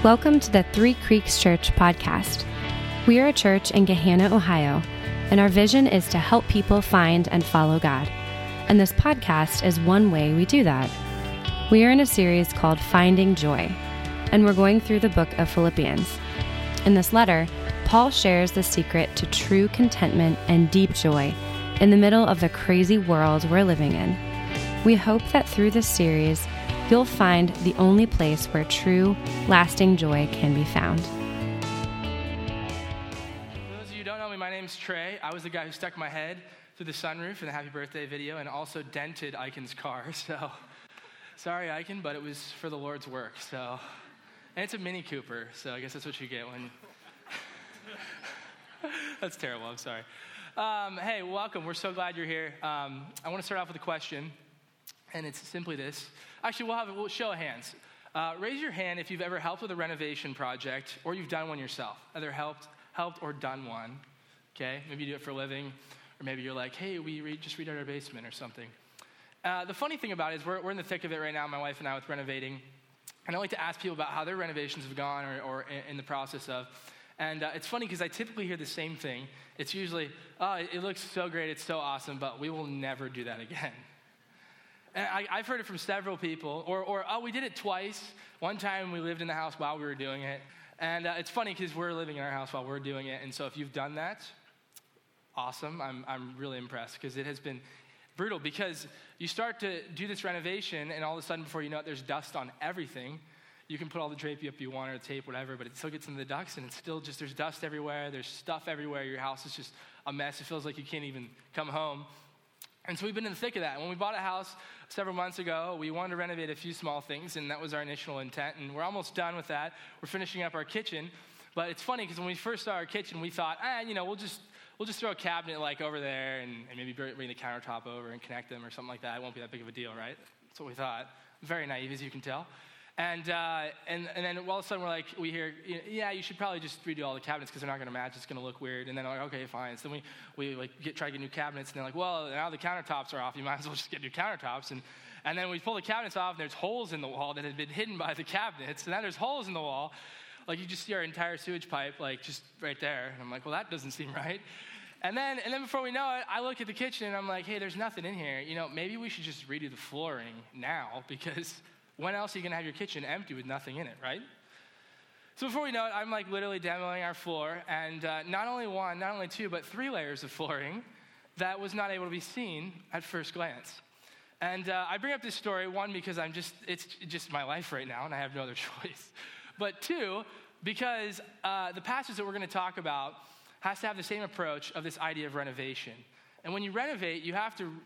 Welcome to the Three Creeks Church podcast. We are a church in Gahanna, Ohio, and our vision is to help people find and follow God. And this podcast is one way we do that. We are in a series called Finding Joy, and we're going through the book of Philippians. In this letter, Paul shares the secret to true contentment and deep joy in the middle of the crazy world we're living in. We hope that through this series, you'll find the only place where true, lasting joy can be found. For those of you who don't know me, my name's Trey. I was the guy who stuck my head through the sunroof in the happy birthday video and also dented Icon's car. So, sorry, Icon, but it was for the Lord's work. So, and it's a Mini Cooper, so I guess that's what you get when... That's terrible, I'm sorry. Hey, welcome. We're so glad you're here. I want to start off with a question, and it's simply this. Actually, we'll show of hands. Raise your hand if you've ever helped with a renovation project or you've done one yourself. Either helped or done one. Okay? Maybe you do it for a living, or maybe you're like, hey, we just redid our basement or something. The funny thing about it is we're in the thick of it right now, my wife and I, with renovating. And I like to ask people about how their renovations have gone or in the process of. And it's funny because I typically hear the same thing. It's usually, oh, it looks so great, it's so awesome, but we will never do that again. And I've heard it from several people, or oh, we did it twice. One time we lived in the house while we were doing it. And it's funny because we're living in our house while we're doing it. And so if you've done that, awesome. I'm really impressed because it has been brutal because you start to do this renovation and all of a sudden before you know it, there's dust on everything. You can put all the drape up you want or the tape, whatever, but it still gets into the ducts and it's still just, there's dust everywhere. There's stuff everywhere. Your house is just a mess. It feels like you can't even come home. And so we've been in the thick of that. When we bought a house several months ago, we wanted to renovate a few small things, and that was our initial intent. And we're almost done with that. We're finishing up our kitchen. But it's funny because when we first started our kitchen, we thought, we'll just throw a cabinet like over there and maybe bring the countertop over and connect them or something like that. It won't be that big of a deal, right? That's what we thought. Very naive, as you can tell. And then all of a sudden we hear, yeah, you should probably just redo all the cabinets because they're not going to match. It's going to look weird. And then I'm like, okay, fine. So then we try to get new cabinets, and they're like, well, now the countertops are off. You might as well just get new countertops. And then we pull the cabinets off, and there's holes in the wall that had been hidden by the cabinets. And then there's holes in the wall. Like you just see our entire sewage pipe, like just right there. And I'm like, well, that doesn't seem right. And then before we know it, I look at the kitchen, and I'm like, hey, there's nothing in here. Maybe we should just redo the flooring now because when else are you going to have your kitchen empty with nothing in it, right? So before we know it, I'm like literally demoing our floor, and not only one, not only two, but 3 layers of flooring that was not able to be seen at first glance. And I bring up this story, one, because it's just my life right now, and I have no other choice. But 2, because the passage that we're going to talk about has to have the same approach of this idea of renovation. And when you renovate, you have to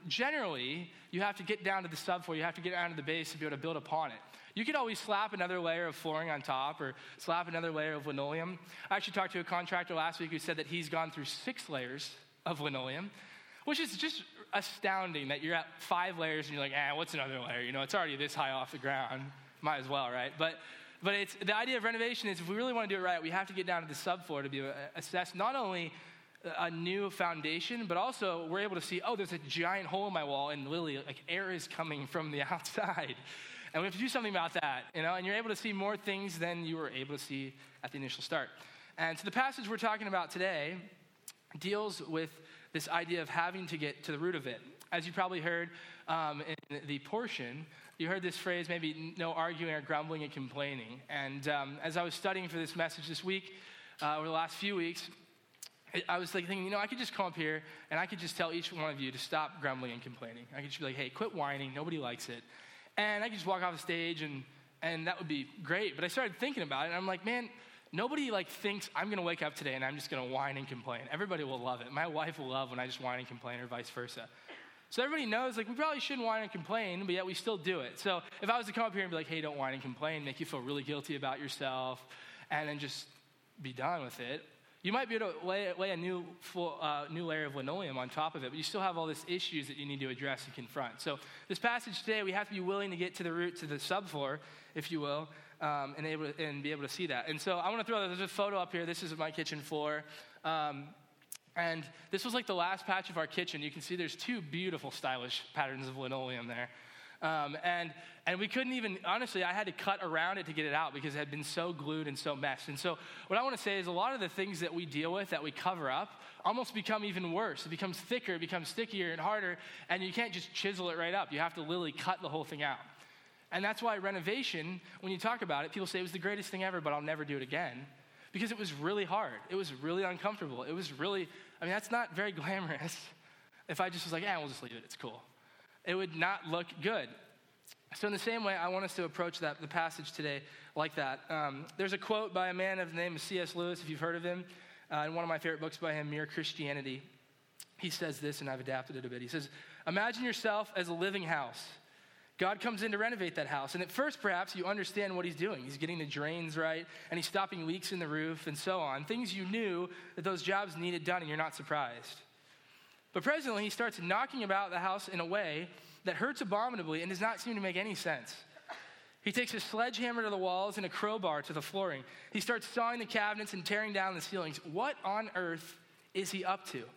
get down to the subfloor, you have to get down to the base to be able to build upon it. You could always slap another layer of flooring on top or slap another layer of linoleum. I actually talked to a contractor last week who said that he's gone through 6 layers of linoleum, which is just astounding that you're at 5 layers and you're like, what's another layer? It's already this high off the ground. Might as well, right? But it's the idea of renovation is if we really want to do it right, we have to get down to the subfloor to be able to assess not only a new foundation, but also we're able to see, there's a giant hole in my wall, and literally, like, air is coming from the outside. And we have to do something about that, and you're able to see more things than you were able to see at the initial start. And so the passage we're talking about today deals with this idea of having to get to the root of it. As you probably heard in the portion, you heard this phrase, maybe no arguing or grumbling and complaining. And as I was studying for this message this week, over the last few weeks, I was thinking, I could just come up here and I could just tell each one of you to stop grumbling and complaining. I could just be like, hey, quit whining. Nobody likes it. And I could just walk off the stage and that would be great. But I started thinking about it and I'm like, man, nobody thinks I'm going to wake up today and I'm just going to whine and complain. Everybody will love it. My wife will love when I just whine and complain or vice versa. So everybody knows, we probably shouldn't whine and complain, but yet we still do it. So if I was to come up here and be like, hey, don't whine and complain, make you feel really guilty about yourself, and then just be done with it, you might be able to lay a new layer of linoleum on top of it, but you still have all these issues that you need to address and confront. So this passage today, we have to be willing to get to the root, to the subfloor, if you will, and be able to see that. And so I want to there's a photo up here. This is my kitchen floor. And this was like the last patch of our kitchen. You can see there's 2 beautiful, stylish patterns of linoleum there. And we couldn't even, honestly, I had to cut around it to get it out because it had been so glued and so meshed. And so what I want to say is a lot of the things that we deal with, that we cover up, almost become even worse. It becomes thicker, it becomes stickier and harder, and you can't just chisel it right up. You have to literally cut the whole thing out. And that's why renovation, when you talk about it, people say it was the greatest thing ever, but I'll never do it again. Because it was really hard. It was really uncomfortable. It was really, that's not very glamorous. If I just was like, we'll just leave it, it's cool. It would not look good. So in the same way, I want us to approach the passage today like that. There's a quote by a man of the name of C.S. Lewis, if you've heard of him, in one of my favorite books by him, Mere Christianity. He says this, and I've adapted it a bit. He says, imagine yourself as a living house. God comes in to renovate that house. And at first, perhaps, you understand what he's doing. He's getting the drains right, and he's stopping leaks in the roof, and so on. Things you knew that those jobs needed done, and you're not surprised. But presently, he starts knocking about the house in a way that hurts abominably and does not seem to make any sense. He takes a sledgehammer to the walls and a crowbar to the flooring. He starts sawing the cabinets and tearing down the ceilings. What on earth is he up to?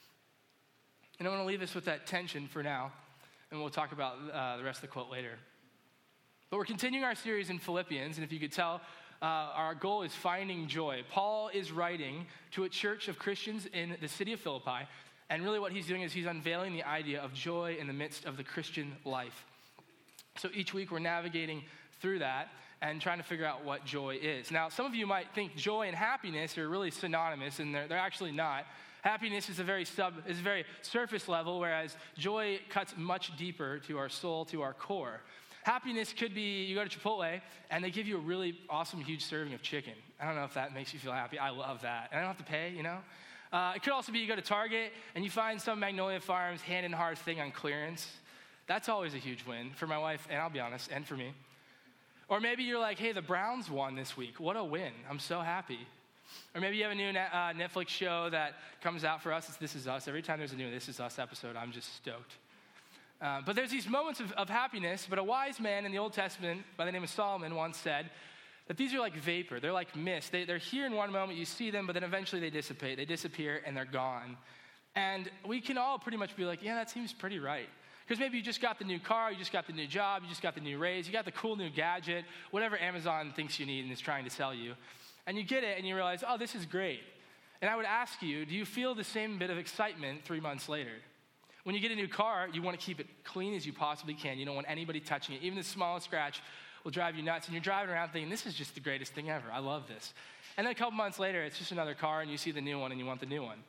And I want to leave us with that tension for now, and we'll talk about the rest of the quote later. But we're continuing our series in Philippians, and if you could tell, our goal is finding joy. Paul is writing to a church of Christians in the city of Philippi, and really what he's doing is he's unveiling the idea of joy in the midst of the Christian life. So each week we're navigating through that and trying to figure out what joy is. Now, some of you might think joy and happiness are really synonymous, and they're actually not. Happiness is a very surface level, whereas joy cuts much deeper to our soul, to our core. Happiness could be, you go to Chipotle, and they give you a really awesome, huge serving of chicken. I don't know if that makes you feel happy. I love that. And I don't have to pay, It could also be you go to Target, and you find some Magnolia Farms hand-and-hearth thing on clearance. That's always a huge win for my wife, and I'll be honest, and for me. Or maybe you're like, hey, the Browns won this week. What a win. I'm so happy. Or maybe you have a new Netflix show that comes out for us. It's This Is Us. Every time there's a new This Is Us episode, I'm just stoked. But there's these moments of happiness, but a wise man in the Old Testament by the name of Solomon once said that these are like vapor. They're like mist. They're here in one moment, you see them, but then eventually they dissipate. They disappear, and they're gone. And we can all pretty much be like, yeah, that seems pretty right. Because maybe you just got the new car, you just got the new job, you just got the new raise, you got the cool new gadget, whatever Amazon thinks you need and is trying to sell you. And you get it and you realize, oh, this is great. And I would ask you, do you feel the same bit of excitement 3 months later? When you get a new car, you want to keep it clean as you possibly can. You don't want anybody touching it. Even the smallest scratch will drive you nuts. And you're driving around thinking, this is just the greatest thing ever. I love this. And then a couple months later, it's just another car and you see the new one and you want the new one.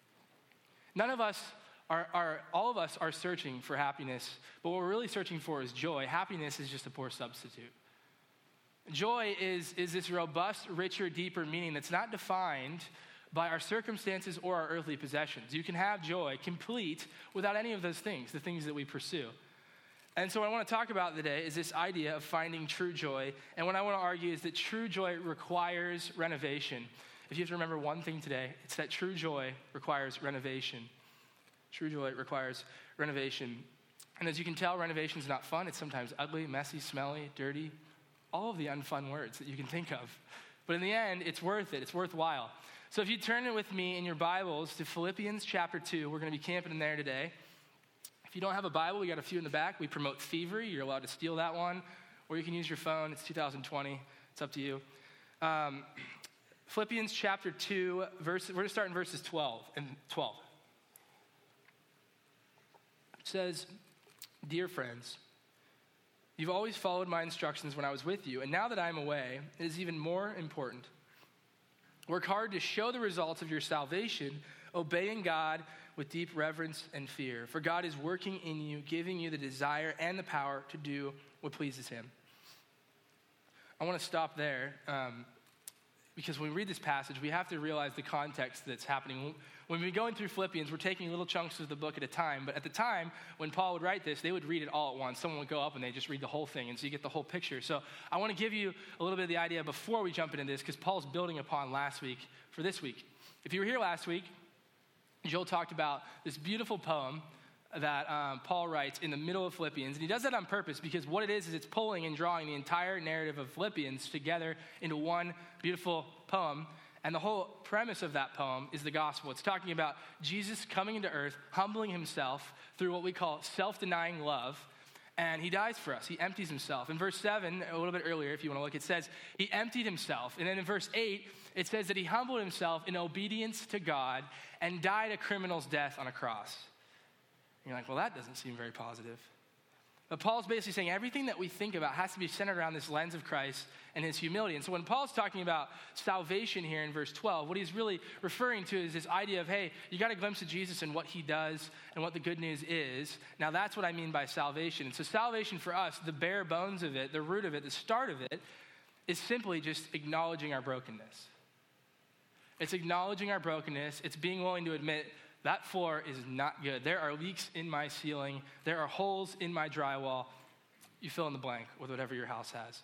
All of us are searching for happiness, but what we're really searching for is joy. Happiness is just a poor substitute. Joy is this robust, richer, deeper meaning that's not defined by our circumstances or our earthly possessions. You can have joy complete without any of those things, the things that we pursue. And so what I want to talk about today is this idea of finding true joy. And what I want to argue is that true joy requires renovation. If you have to remember one thing today, it's that true joy requires renovation. True joy requires renovation. And as you can tell, renovation is not fun. It's sometimes ugly, messy, smelly, dirty, all of the unfun words that you can think of. But in the end, it's worth it. It's worthwhile. So if you turn it with me in your Bibles to Philippians chapter 2, we're going to be camping in there today. If you don't have a Bible, we got a few in the back. We promote thievery. You're allowed to steal that one. Or you can use your phone. It's 2020. It's up to you. Philippians chapter 2, we're going to start in verses 12 and 12. It says, "Dear friends, you've always followed my instructions when I was with you, and now that I'm away, it is even more important. Work hard to show the results of your salvation, obeying God with deep reverence and fear. For God is working in you, giving you the desire and the power to do what pleases him." I want to stop there because when we read this passage, we have to realize the context that's happening. When we're going through Philippians, we're taking little chunks of the book at a time. But at the time, when Paul would write this, they would read it all at once. Someone would go up and they just read the whole thing, and so you get the whole picture. So I want to give you a little bit of the idea before we jump into this, because Paul's building upon last week for this week. If you were here last week, Joel talked about this beautiful poem that Paul writes in the middle of Philippians. And he does that on purpose because what it is it's pulling and drawing the entire narrative of Philippians together into one beautiful poem. And the whole premise of that poem is the gospel. It's talking about Jesus coming into earth, humbling himself through what we call self-denying love, and he dies for us. He empties himself. In verse 7, a little bit earlier, if you want to look, it says he emptied himself. And then in verse 8, it says that he humbled himself in obedience to God and died a criminal's death on a cross. And you're like, well, that doesn't seem very positive. But Paul's basically saying everything that we think about has to be centered around this lens of Christ and his humility. And so when Paul's talking about salvation here in verse 12, what he's really referring to is this idea of, hey, you got a glimpse of Jesus and what he does and what the good news is. Now that's what I mean by salvation. And so salvation for us, the bare bones of it, the root of it, the start of it, is simply just acknowledging our brokenness. It's acknowledging our brokenness. It's being willing to admit that floor is not good. There are leaks in my ceiling. There are holes in my drywall. You fill in the blank with whatever your house has.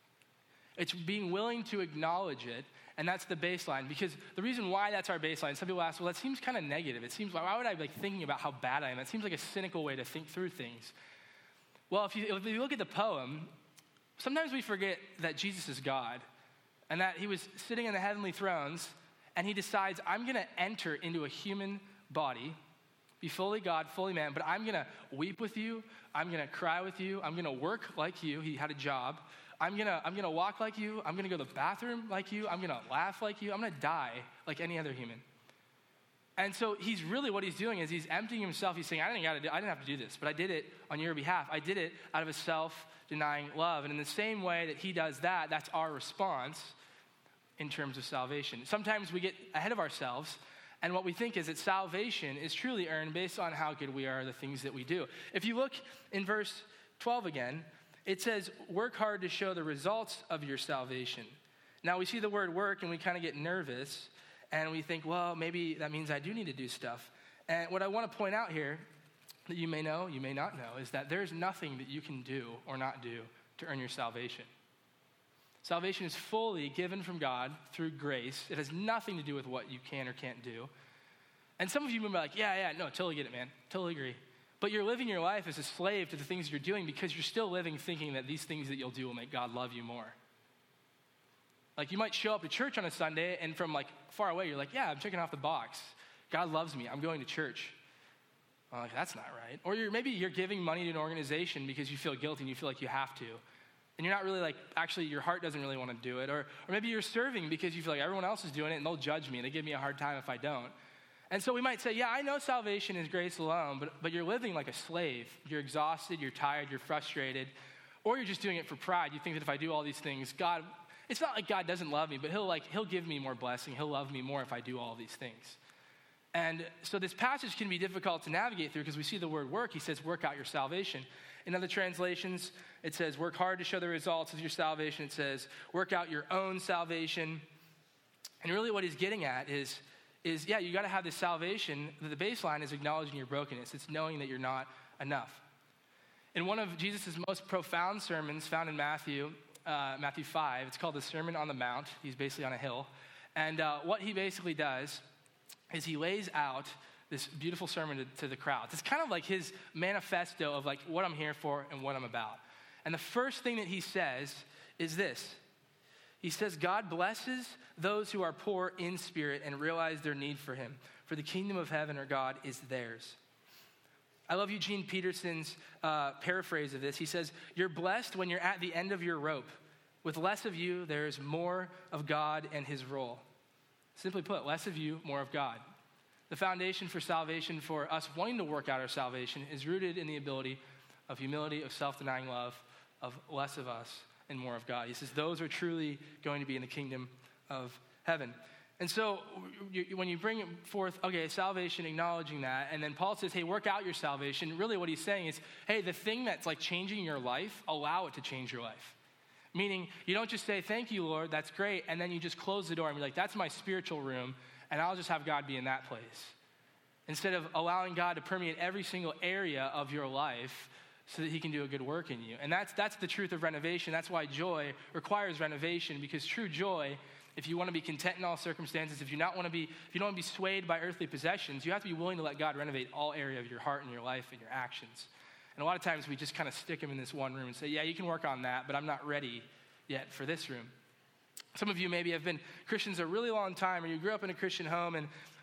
It's being willing to acknowledge it, and that's the baseline. Because the reason why that's our baseline, some people ask, well, that seems kind of negative. It seems, why would I be thinking about how bad I am? That seems like a cynical way to think through things. Well, if you look at the poem, sometimes we forget that Jesus is God, and that he was sitting in the heavenly thrones, and he decides, I'm going to enter into a human body, be fully God, fully man, but I'm going to weep with you. I'm going to cry with you. I'm going to work like you. He had a job. I'm going to walk like you. I'm going to go to the bathroom like you. I'm going to laugh like you. I'm going to die like any other human. And so he's really, what he's doing is he's emptying himself. He's saying, I didn't have to do this, but I did it on your behalf. I did it out of a self-denying love. And in the same way that he does that, that's our response in terms of salvation. Sometimes we get ahead of ourselves, and what we think is that salvation is truly earned based on how good we are, the things that we do. If you look in verse 12 again, it says, work hard to show the results of your salvation. Now we see the word work and we kind of get nervous and we think, well, maybe that means I do need to do stuff. And what I want to point out here that you may know, you may not know, is that there's nothing that you can do or not do to earn your salvation. Salvation is fully given from God through grace. It has nothing to do with what you can or can't do. And some of you may be like, yeah, no, totally get it, man. Totally agree. But you're living your life as a slave to the things you're doing because you're still living thinking that these things that you'll do will make God love you more. Like you might show up to church on a Sunday and from like far away, you're like, yeah, I'm checking off the box. God loves me. I'm going to church. I'm like, that's not right. Or maybe you're giving money to an organization because you feel guilty and you feel like you have to. And you're not really like, actually your heart doesn't really want to do it. Or maybe you're serving because you feel like everyone else is doing it and they'll judge me and they give me a hard time if I don't. And so we might say, yeah, I know salvation is grace alone, but you're living like a slave. You're exhausted, you're tired, you're frustrated, or you're just doing it for pride. You think that if I do all these things, God, it's not like God doesn't love me, but he'll give me more blessing. He'll love me more if I do all these things. And so this passage can be difficult to navigate through because we see the word work. He says, work out your salvation. In other translations, it says, work hard to show the results of your salvation. It says, work out your own salvation. And really what he's getting at is yeah, you got to have this salvation. The baseline is acknowledging your brokenness. It's knowing that you're not enough. In one of Jesus' most profound sermons found in Matthew 5, it's called the Sermon on the Mount. He's basically on a hill. And what he basically does is he lays out this beautiful sermon to the crowd. It's kind of like his manifesto of like what I'm here for and what I'm about. And the first thing that he says is this. He says, God blesses those who are poor in spirit and realize their need for him, for the kingdom of heaven or God is theirs. I love Eugene Peterson's paraphrase of this. He says, you're blessed when you're at the end of your rope. With less of you, there's more of God and his role. Simply put, less of you, more of God. The foundation for salvation, for us wanting to work out our salvation, is rooted in the ability of humility, of self-denying love, of less of us and more of God. He says those are truly going to be in the kingdom of heaven. And so when you bring forth, okay, salvation, acknowledging that, and then Paul says, hey, work out your salvation. Really what he's saying is, hey, the thing that's like changing your life, allow it to change your life. Meaning you don't just say, thank you, Lord, that's great, and then you just close the door and be like, that's my spiritual room, and I'll just have God be in that place. Instead of allowing God to permeate every single area of your life so that he can do a good work in you. And that's the truth of renovation. That's why joy requires renovation, because true joy, if you want to be content in all circumstances, if you don't want to be swayed by earthly possessions, you have to be willing to let God renovate all area of your heart and your life and your actions. And a lot of times we just kind of stick him in this one room and say, yeah, you can work on that, but I'm not ready yet for this room. Some of you maybe have been Christians a really long time, or you grew up in a Christian home, and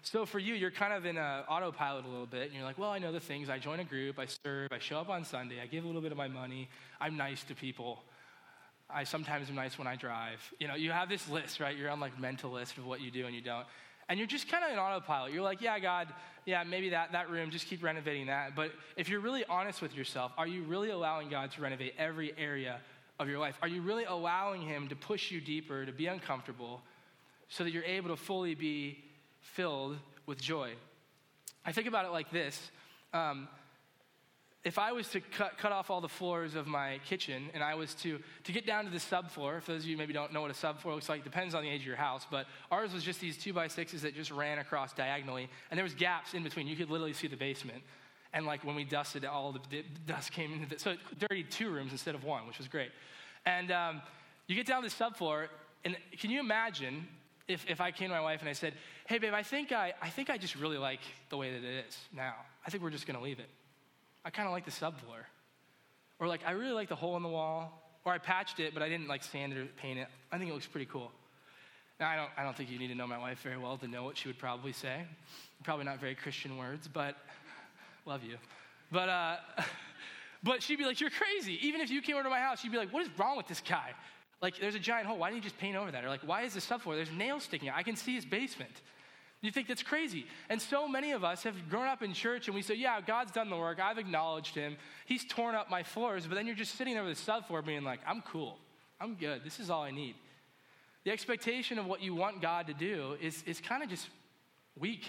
So for you, you're kind of in an autopilot a little bit, and you're like, well, I know the things. I join a group, I serve, I show up on Sunday, I give a little bit of my money, I'm nice to people. I sometimes am nice when I drive. You have this list, right? You're on like mental list of what you do and you don't. And you're just kind of in autopilot. You're like, yeah, God, yeah, maybe that room, just keep renovating that. But if you're really honest with yourself, are you really allowing God to renovate every area of your life? Are you really allowing him to push you deeper, to be uncomfortable, so that you're able to fully be filled with joy? I think about it like this. If I was to cut off all the floors of my kitchen and I was to get down to the subfloor, for those of you who maybe don't know what a subfloor looks like, depends on the age of your house, but ours was just these 2x6s that just ran across diagonally, and there was gaps in between. You could literally see the basement. And like when we dusted, all the dust came into it. So it dirtied 2 rooms instead of 1, which was great. And you get down to the subfloor, and can you imagine if I came to my wife and I said, hey, babe, I think I just really like the way that it is now. I think we're just going to leave it. I kind of like the subfloor. Or like, I really like the hole in the wall. Or I patched it, but I didn't like sand it or paint it. I think it looks pretty cool. Now, I don't think you need to know my wife very well to know what she would probably say. Probably not very Christian words, but love you. But she'd be like, you're crazy. Even if you came over to my house, she'd be like, what is wrong with this guy? Like, there's a giant hole. Why didn't you just paint over that? Or like, why is the subfloor? There's nails sticking out. I can see his basement. You think that's crazy. And so many of us have grown up in church and we say, yeah, God's done the work. I've acknowledged him. He's torn up my floors. But then you're just sitting there with a subfloor being like, I'm cool. I'm good. This is all I need. The expectation of what you want God to do is kind of just weak.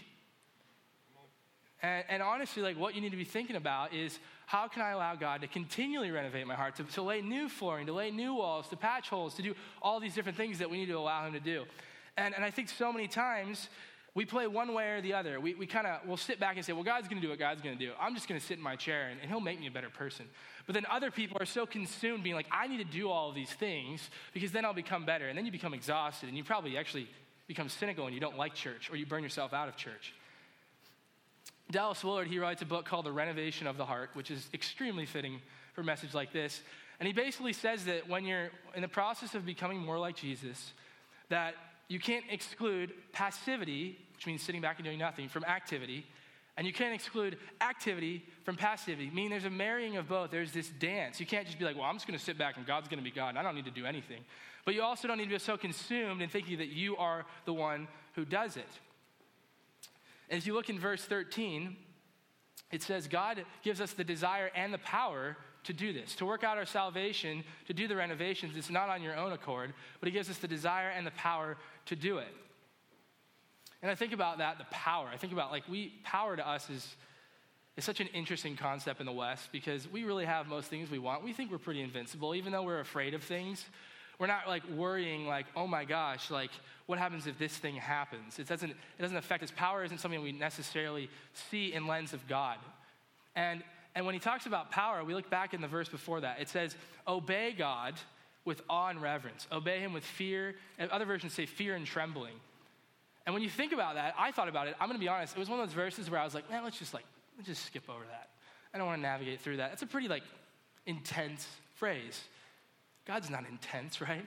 And honestly, like what you need to be thinking about is, how can I allow God to continually renovate my heart, to lay new flooring, to lay new walls, to patch holes, to do all these different things that we need to allow him to do. And I think so many times, we play one way or the other. We'll sit back and say, well, God's going to do what God's going to do. I'm just going to sit in my chair and he'll make me a better person. But then other people are so consumed being like, I need to do all of these things because then I'll become better. And then you become exhausted and you probably actually become cynical and you don't like church, or you burn yourself out of church. Dallas Willard, he writes a book called The Renovation of the Heart, which is extremely fitting for a message like this. And he basically says that when you're in the process of becoming more like Jesus, that you can't exclude passivity, which means sitting back and doing nothing, from activity. And you can't exclude activity from passivity, meaning there's a marrying of both. There's this dance. You can't just be like, well, I'm just going to sit back and God's going to be God and I don't need to do anything. But you also don't need to be so consumed in thinking that you are the one who does it. And if you look in verse 13, it says God gives us the desire and the power to do this, to work out our salvation, to do the renovations. It's not on your own accord, but he gives us the desire and the power to do it. And I think about that, the power. I think about power to us is such an interesting concept in the West because we really have most things we want. We think we're pretty invincible, even though we're afraid of things. We're not worrying oh my gosh, what happens if this thing happens? It doesn't affect us. Power isn't something we necessarily see in lens of God. And when he talks about power, we look back in the verse before that. It says, obey God with awe and reverence. Obey him with fear. And other versions say fear and trembling. And when you think about that, I thought about it. I'm going to be honest. It was one of those verses where I was like, man, let's just skip over that. I don't want to navigate through that. It's a pretty intense phrase. God's not intense, right?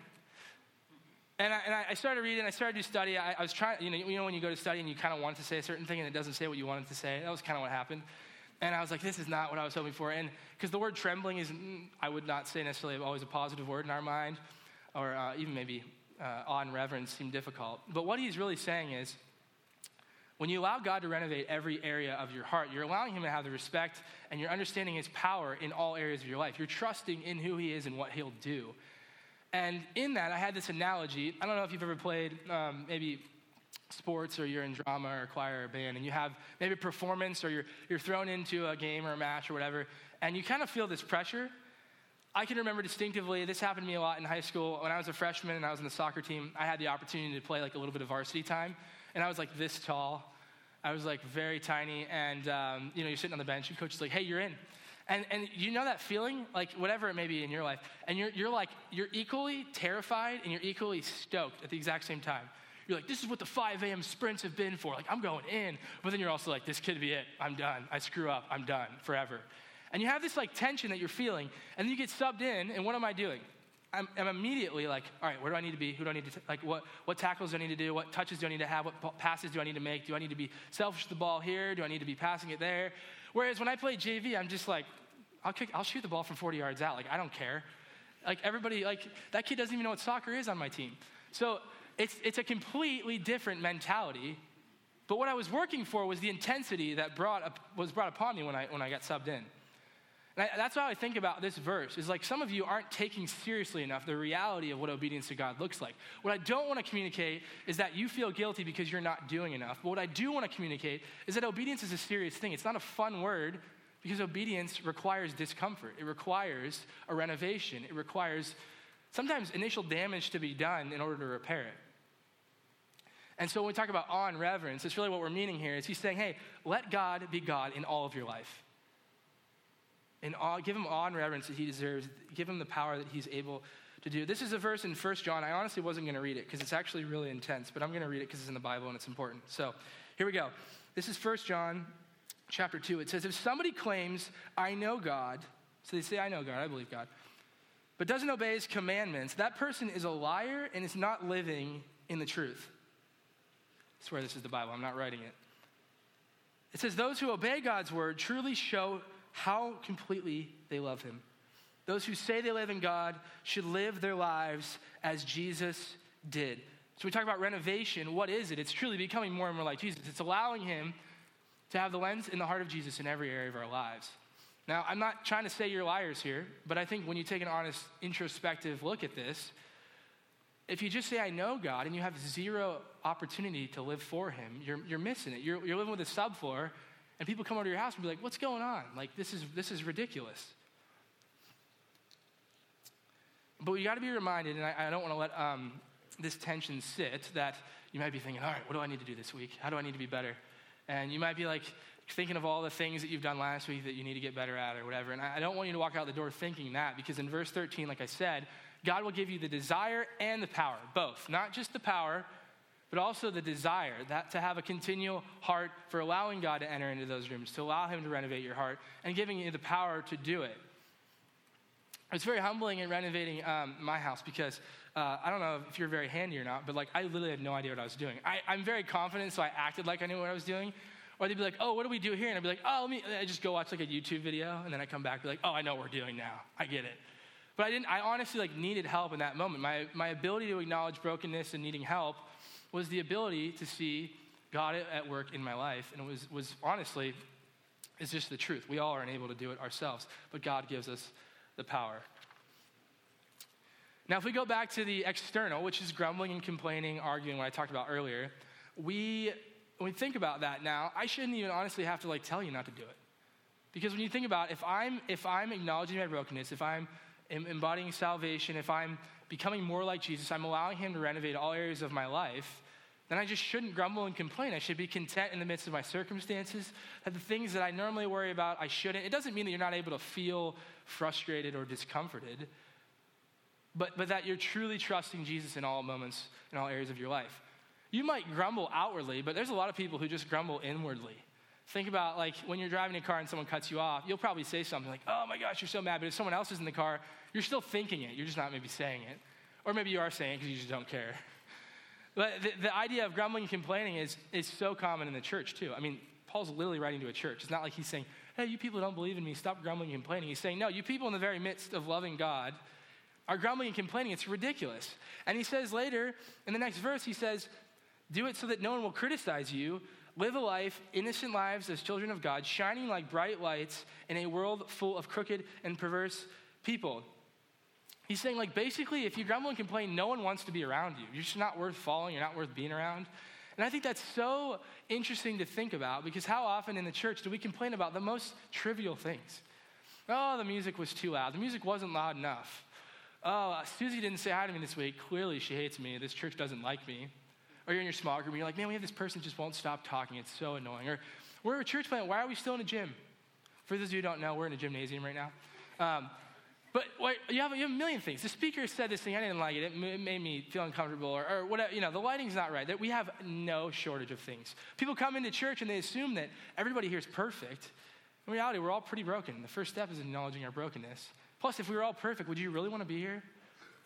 And I started reading, I started to study. I was trying, when you go to study and you kind of want to say a certain thing and it doesn't say what you wanted to say. That was kind of what happened. And I was like, this is not what I was hoping for. And because the word trembling is, I would not say necessarily always a positive word in our mind, or even maybe awe and reverence seem difficult. But what he's really saying is, when you allow God to renovate every area of your heart, you're allowing him to have the respect and you're understanding his power in all areas of your life. You're trusting in who he is and what he'll do. And in that, I had this analogy. I don't know if you've ever played maybe sports, or you're in drama or choir or band, and you have maybe a performance, or you're thrown into a game or a match or whatever, and you kind of feel this pressure. I can remember distinctively, this happened to me a lot in high school. When I was a freshman and I was in the soccer team, I had the opportunity to play a little bit of varsity time. And I was this tall. I was very tiny. And, you're sitting on the bench and coach is like, hey, you're in. And you know that feeling, whatever it may be in your life. And you're equally terrified and you're equally stoked at the exact same time. You're like, this is what the 5 a.m. sprints have been for. I'm going in. But then you're also like, this could be it. I'm done. I screw up. I'm done forever. And you have this tension that you're feeling. And then you get subbed in. And what am I doing? I'm immediately like, all right, where do I need to be? Who do I need to, what tackles do I need to do? What touches do I need to have? What passes do I need to make? Do I need to be selfish with the ball here? Do I need to be passing it there? Whereas when I play JV, I'm just like, I'll shoot the ball from 40 yards out. Like, I don't care. Like, everybody, like, that kid doesn't even know what soccer is on my team. So it's a completely different mentality. But what I was working for was the intensity that was brought upon me when I got subbed in. And that's how I think about this verse, is like some of you aren't taking seriously enough the reality of what obedience to God looks like. What I don't want to communicate is that you feel guilty because you're not doing enough. But what I do want to communicate is that obedience is a serious thing. It's not a fun word, because obedience requires discomfort. It requires a renovation. It requires sometimes initial damage to be done in order to repair it. And so when we talk about awe and reverence, it's really what we're meaning here is he's saying, hey, let God be God in all of your life. Give him awe and reverence that he deserves. Give him the power that he's able to do. This is a verse in 1 John. I honestly wasn't going to read it because it's actually really intense, but I'm going to read it because it's in the Bible and it's important. So here we go. This is 1 John chapter 2. It says, if somebody claims, I know God, so they say, I know God, I believe God, but doesn't obey his commandments, that person is a liar and is not living in the truth. I swear this is the Bible. I'm not writing it. It says, those who obey God's word truly show how completely they love him. Those who say they live in God should live their lives as Jesus did. So we talk about renovation. What is it? It's truly becoming more and more like Jesus. It's allowing him to have the lens in the heart of Jesus in every area of our lives. Now, I'm not trying to say you're liars here, but I think when you take an honest, introspective look at this, if you just say, I know God, and you have zero opportunity to live for him, you're missing it. You're living with a subfloor, and people come over to your house and be like, what's going on? Like, this is ridiculous. But you got to be reminded, and I don't want to let this tension sit, that you might be thinking, all right, what do I need to do this week? How do I need to be better? And you might be like thinking of all the things that you've done last week that you need to get better at or whatever. And I don't want you to walk out the door thinking that, because in verse 13, like I said, God will give you the desire and the power, both. Not just the power, but also the desire, that to have a continual heart for allowing God to enter into those rooms, to allow him to renovate your heart, and giving you the power to do it. It's very humbling in renovating my house because I don't know if you're very handy or not, but like I literally had no idea what I was doing. I'm very confident, so I acted like I knew what I was doing. Or they'd be like, oh, what do we do here? And I'd be like, I just go watch like a YouTube video, and then I come back and be like, oh, I know what we're doing now. I get it. But I honestly like needed help in that moment. My ability to acknowledge brokenness and needing help was the ability to see God at work in my life. And it was honestly, it's just the truth. We all aren't able to do it ourselves, but God gives us the power. Now, if we go back to the external, which is grumbling and complaining, arguing, what I talked about earlier, when we think about that now, I shouldn't even honestly have to like tell you not to do it. Because when you think about if I'm acknowledging my brokenness, if I'm embodying salvation, if I'm becoming more like Jesus, I'm allowing him to renovate all areas of my life, then I just shouldn't grumble and complain. I should be content in the midst of my circumstances, that the things that I normally worry about, I shouldn't. It doesn't mean that you're not able to feel frustrated or discomforted, but that you're truly trusting Jesus in all moments, in all areas of your life. You might grumble outwardly, but there's a lot of people who just grumble inwardly. Think about like when you're driving a car and someone cuts you off, you'll probably say something like, oh my gosh, you're so mad. But if someone else is in the car, you're still thinking it. You're just not maybe saying it. Or maybe you are saying it because you just don't care. But the idea of grumbling and complaining is so common in the church too. I mean, Paul's literally writing to a church. It's not like he's saying, hey, you people don't believe in me, stop grumbling and complaining. He's saying, no, you people in the very midst of loving God are grumbling and complaining. It's ridiculous. And he says later, in the next verse, he says, do it so that no one will criticize you. Live a life, innocent lives as children of God, shining like bright lights in a world full of crooked and perverse people. He's saying, like, basically, if you grumble and complain, no one wants to be around you. You're just not worth following. You're not worth being around. And I think that's so interesting to think about, because how often in the church do we complain about the most trivial things? Oh, the music was too loud. The music wasn't loud enough. Oh, Susie didn't say hi to me this week. Clearly, she hates me. This church doesn't like me. Or you're in your small group and you're like, man, we have this person just won't stop talking. It's so annoying. Or we're a church plant. Why are we still in a gym? For those of you who don't know, we're in a gymnasium right now. But you have a million things. The speaker said this thing. I didn't like it. It made me feel uncomfortable or whatever. You know, the lighting's not right. We have no shortage of things. People come into church and they assume that everybody here is perfect. In reality, we're all pretty broken. The first step is acknowledging our brokenness. Plus, if we were all perfect, would you really want to be here?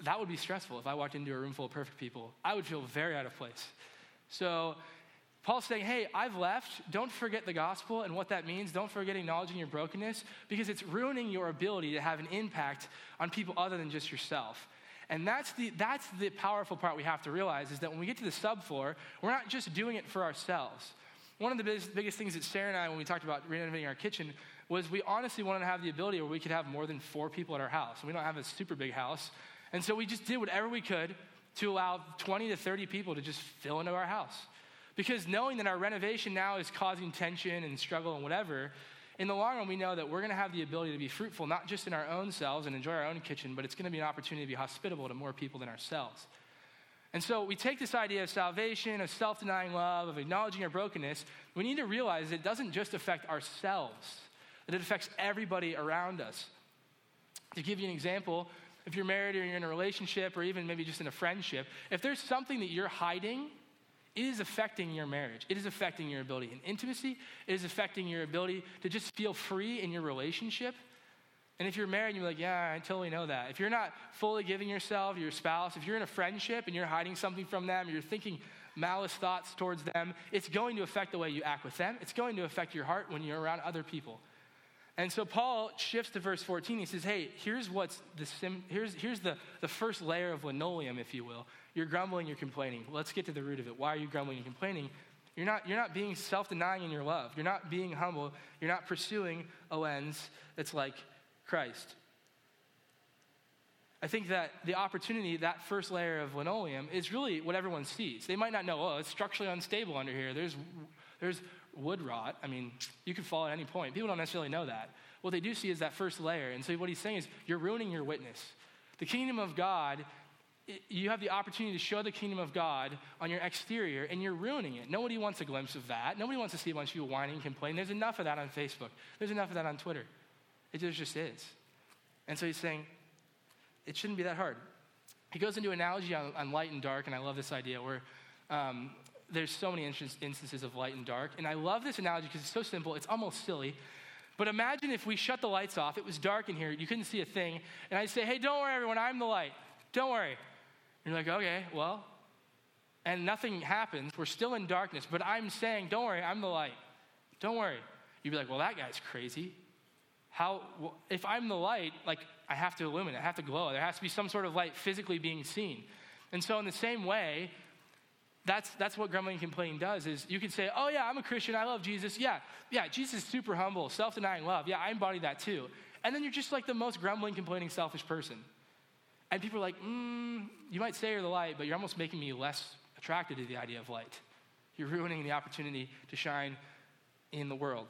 that would be stressful. If I walked into a room full of perfect people, I would feel very out of place. So Paul's saying, hey, I've left. Don't forget the gospel and what that means. Don't forget acknowledging your brokenness, because it's ruining your ability to have an impact on people other than just yourself. And that's the powerful part we have to realize, is that when we get to the subfloor, we're not just doing it for ourselves. One of the biggest things that Sarah and I, when we talked about renovating our kitchen, was we honestly wanted to have the ability where we could have more than 4 people at our house. And we don't have a super big house. And so we just did whatever we could to allow 20 to 30 people to just fill into our house. Because knowing that our renovation now is causing tension and struggle and whatever, in the long run, we know that we're going to have the ability to be fruitful, not just in our own selves and enjoy our own kitchen, but it's going to be an opportunity to be hospitable to more people than ourselves. And so we take this idea of salvation, of self-denying love, of acknowledging our brokenness. We need to realize it doesn't just affect ourselves, that it affects everybody around us. To give you an example, if you're married or you're in a relationship or even maybe just in a friendship, if there's something that you're hiding, it is affecting your marriage. It is affecting your ability in intimacy. It is affecting your ability to just feel free in your relationship. And if you're married, you're like, yeah, I totally know that. If you're not fully giving yourself, your spouse, if you're in a friendship and you're hiding something from them, you're thinking malice thoughts towards them, it's going to affect the way you act with them. It's going to affect your heart when you're around other people. And so Paul shifts to verse 14. He says, hey, here's the first layer of linoleum, if you will. You're grumbling, you're complaining. Let's get to the root of it. Why are you grumbling and complaining? You're not being self-denying in your love. You're not being humble. You're not pursuing a lens that's like Christ. I think that the opportunity, that first layer of linoleum, is really what everyone sees. They might not know, oh, it's structurally unstable under here. There's wood rot. I mean, you could fall at any point. People don't necessarily know that. What they do see is that first layer. And so what he's saying is, you're ruining your witness. The kingdom of God, you have the opportunity to show the kingdom of God on your exterior, and you're ruining it. Nobody wants a glimpse of that. Nobody wants to see a bunch of people whining and complaining. There's enough of that on Facebook. There's enough of that on Twitter. It just is. And so he's saying, it shouldn't be that hard. He goes into analogy on light and dark, and I love this idea where there's so many instances of light and dark. And I love this analogy because it's so simple, it's almost silly. But imagine if we shut the lights off, it was dark in here, you couldn't see a thing, and I say, hey, don't worry, everyone, I'm the light. Don't worry. And you're like, okay, well, and nothing happens. We're still in darkness, but I'm saying, don't worry, I'm the light. Don't worry. You'd be like, well, that guy's crazy. If I'm the light, like, I have to illuminate, I have to glow. There has to be some sort of light physically being seen. And so in the same way, that's what grumbling and complaining does, is you can say, oh yeah, I'm a Christian, I love Jesus. Yeah, Jesus is super humble, self-denying love. Yeah, I embody that too. And then you're just like the most grumbling, complaining, selfish person. And people are like, you might say you're the light, but you're almost making me less attracted to the idea of light. You're ruining the opportunity to shine in the world.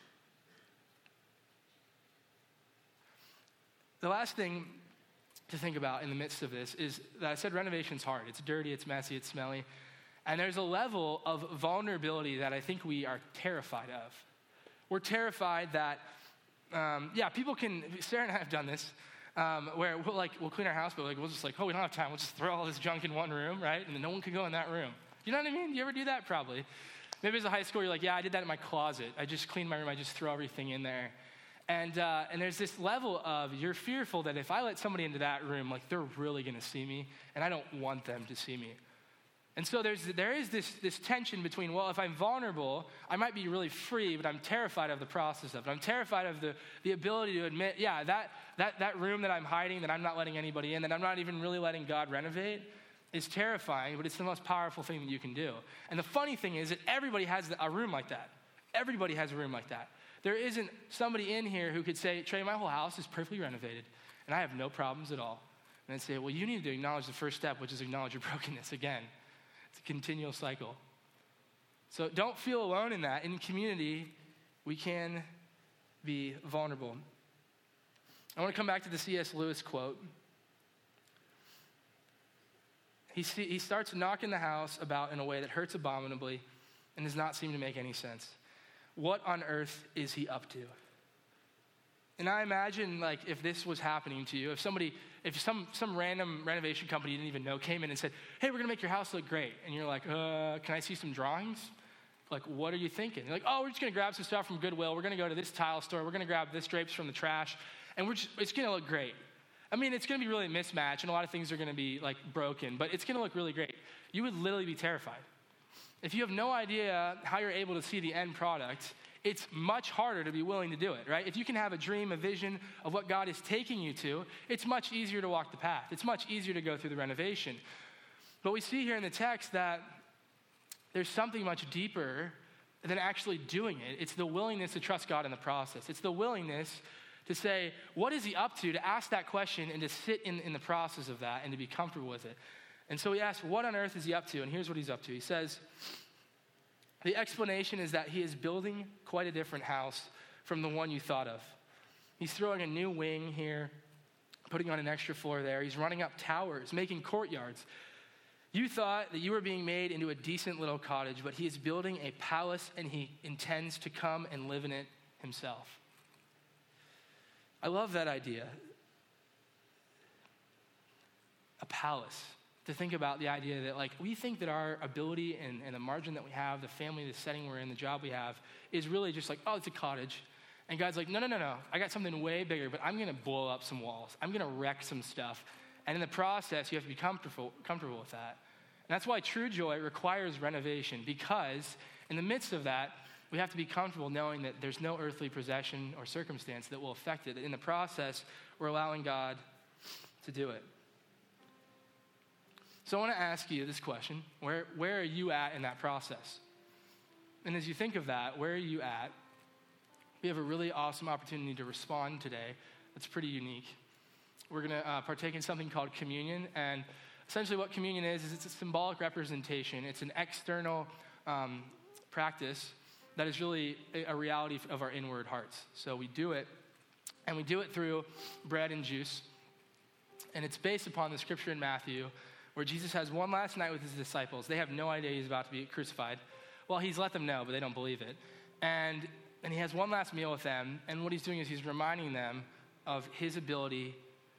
The last thing to think about in the midst of this is that I said renovation's hard. It's dirty, it's messy, it's smelly. And there's a level of vulnerability that I think we are terrified of. We're terrified that, people can, Sarah and I have done this, where we'll clean our house, but we'll just we don't have time. We'll just throw all this junk in one room, right? And then no one can go in that room. You know what I mean? You ever do that? Probably. Maybe as a high schooler, you're like, yeah, I did that in my closet. I just cleaned my room. I just throw everything in there. And there's this level of, you're fearful that if I let somebody into that room, they're really going to see me, and I don't want them to see me. And so there is this tension between, well, if I'm vulnerable, I might be really free, but I'm terrified of the process of it. I'm terrified of the ability to admit, yeah, that room that I'm hiding, that I'm not letting anybody in, that I'm not even really letting God renovate, is terrifying, but it's the most powerful thing that you can do. And the funny thing is that everybody has a room like that. Everybody has a room like that. There isn't somebody in here who could say, Trey, my whole house is perfectly renovated, and I have no problems at all. And I'd say, well, you need to acknowledge the first step, which is acknowledge your brokenness again. It's a continual cycle. So don't feel alone in that. In community, we can be vulnerable. I want to come back to the C.S. Lewis quote. He starts knocking the house about in a way that hurts abominably and does not seem to make any sense. What on earth is he up to? And I imagine, if this was happening to you, if some random renovation company you didn't even know came in and said, hey, we're going to make your house look great. And you're like, can I see some drawings? What are you thinking? You're like, oh, we're just going to grab some stuff from Goodwill. We're going to go to this tile store. We're going to grab this drapes from the trash. And it's going to look great. I mean, it's going to be really mismatched, and a lot of things are going to be like broken, but it's going to look really great. You would literally be terrified. If you have no idea how you're able to see the end product, it's much harder to be willing to do it, right? If you can have a dream, a vision of what God is taking you to, it's much easier to walk the path. It's much easier to go through the renovation. But we see here in the text that there's something much deeper than actually doing it. It's the willingness to trust God in the process. It's the willingness to say, what is he up to ask that question and to sit in the process of that and to be comfortable with it. And so he asks, what on earth is he up to? And here's what he's up to. He says, the explanation is that he is building quite a different house from the one you thought of. He's throwing a new wing here, putting on an extra floor there. He's running up towers, making courtyards. You thought that you were being made into a decent little cottage, but he is building a palace and he intends to come and live in it himself. I love that idea. A palace. To think about the idea that like we think that our ability and the margin that we have, the family, the setting we're in, the job we have, is really just like, oh, it's a cottage. And God's like, no. I got something way bigger, but I'm going to blow up some walls. I'm going to wreck some stuff. And in the process, you have to be comfortable with that. And that's why true joy requires renovation, because in the midst of that, we have to be comfortable knowing that there's no earthly possession or circumstance that will affect it. In the process, we're allowing God to do it. So I want to ask you this question. Where are you at in that process? And as you think of that, where are you at? We have a really awesome opportunity to respond today that's pretty unique. We're going to partake in something called communion. And essentially what communion is it's a symbolic representation. It's an external practice that is really a reality of our inward hearts. So we do it, and we do it through bread and juice. And it's based upon the scripture in Matthew where Jesus has one last night with his disciples. They have no idea he's about to be crucified. Well, he's let them know, but they don't believe it. And he has one last meal with them, and what he's doing is he's reminding them of his ability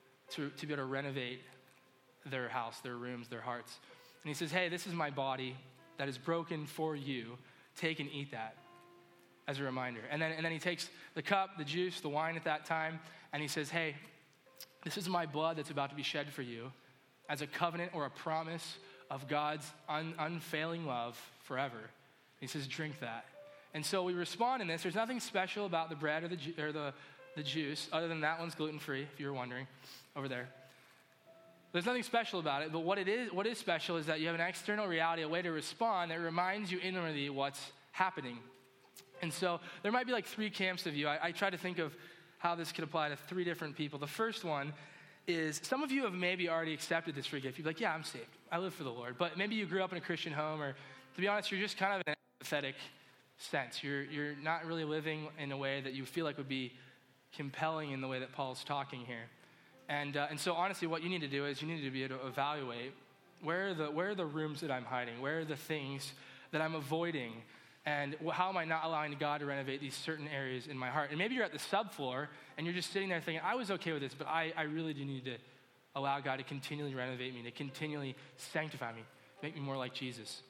to be able to renovate their house, their rooms, their hearts. And he says, hey, this is my body that is broken for you. Take and eat that as a reminder. And then he takes the cup, the juice, the wine at that time, and he says, hey, this is my blood that's about to be shed for you as a covenant or a promise of God's unfailing love forever. He says, drink that. And so we respond in this. There's nothing special about the bread or the juice, other than that one's gluten-free, if you were wondering, over there. There's nothing special about it, but what is special is that you have an external reality, a way to respond that reminds you inwardly what's happening. And so there might be like three camps of you. I try to think of how this could apply to three different people. The first one is some of you have maybe already accepted this free gift. You're like, yeah, I'm saved. I live for the Lord. But maybe you grew up in a Christian home, or to be honest, you're just kind of in an apathetic sense. You're not really living in a way that you feel like would be compelling in the way that Paul's talking here. And so honestly, what you need to do is you need to be able to evaluate where are the rooms that I'm hiding? Where are the things that I'm avoiding? And how am I not allowing God to renovate these certain areas in my heart? And maybe you're at the subfloor and you're just sitting there thinking, I was okay with this, but I really do need to allow God to continually renovate me, to continually sanctify me, make me more like Jesus.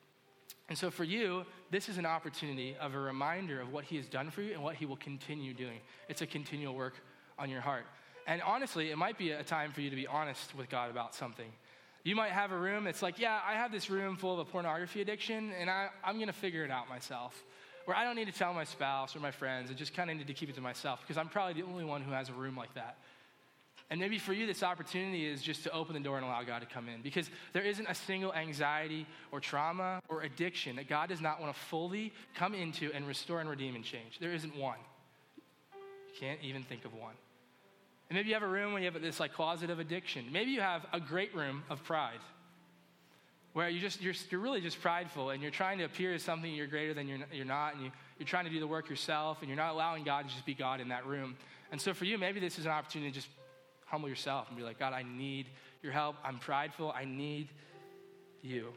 And so for you, this is an opportunity of a reminder of what he has done for you and what he will continue doing. It's a continual work on your heart. And honestly, it might be a time for you to be honest with God about something. You might have a room that's like, yeah, I have this room full of a pornography addiction, and I'm going to figure it out myself. Where I don't need to tell my spouse or my friends. I just kind of need to keep it to myself because I'm probably the only one who has a room like that. And maybe for you, this opportunity is just to open the door and allow God to come in, because there isn't a single anxiety or trauma or addiction that God does not want to fully come into and restore and redeem and change. There isn't one. You can't even think of one. And maybe you have a room where you have this like closet of addiction. Maybe you have a great room of pride, where you're really just prideful and you're trying to appear as something you're greater than you're not, and you're trying to do the work yourself, and you're not allowing God to just be God in that room. And so for you, maybe this is an opportunity to just humble yourself and be like, God, I need your help. I'm prideful. I need you.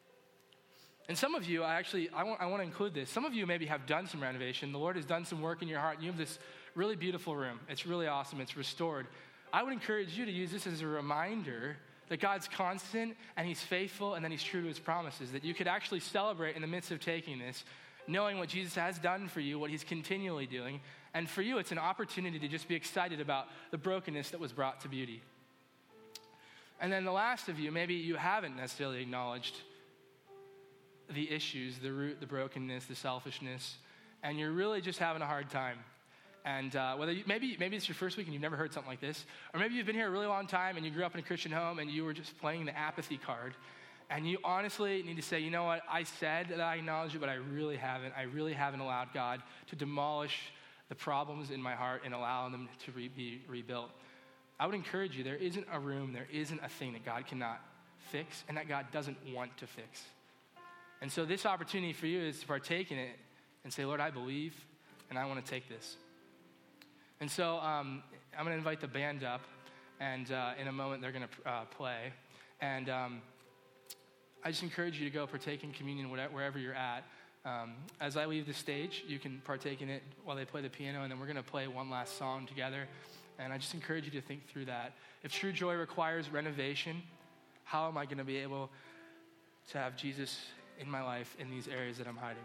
And some of you, I want to include this. Some of you maybe have done some renovation. The Lord has done some work in your heart. You have this really beautiful room. It's really awesome. It's restored. I would encourage you to use this as a reminder that God's constant and he's faithful and that he's true to his promises, that you could actually celebrate in the midst of taking this, knowing what Jesus has done for you, what he's continually doing, And for you, it's an opportunity to just be excited about the brokenness that was brought to beauty. And then the last of you, maybe you haven't necessarily acknowledged the issues, the root, the brokenness, the selfishness, and you're really just having a hard time. And maybe it's your first week and you've never heard something like this, or maybe you've been here a really long time and you grew up in a Christian home and you were just playing the apathy card, and you honestly need to say, you know what, I said that I acknowledge it, but I really haven't. I really haven't allowed God to demolish the problems in my heart and allow them to be rebuilt. I would encourage you, there isn't a room, there isn't a thing that God cannot fix and that God doesn't want to fix. And so this opportunity for you is to partake in it and say, Lord, I believe and I want to take this. And so I'm going to invite the band up, and in a moment they're going to play. And I just encourage you to go partake in communion wherever you're at. As I leave the stage, you can partake in it while they play the piano, and then we're going to play one last song together. And I just encourage you to think through that. If true joy requires renovation, how am I going to be able to have Jesus in my life in these areas that I'm hiding?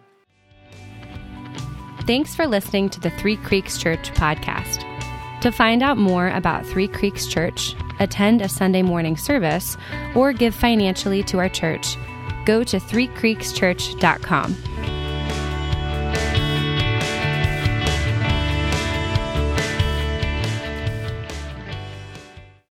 Thanks for listening to the Three Creeks Church podcast. To find out more about Three Creeks Church, attend a Sunday morning service, or give financially to our church, go to threecreekschurch.com.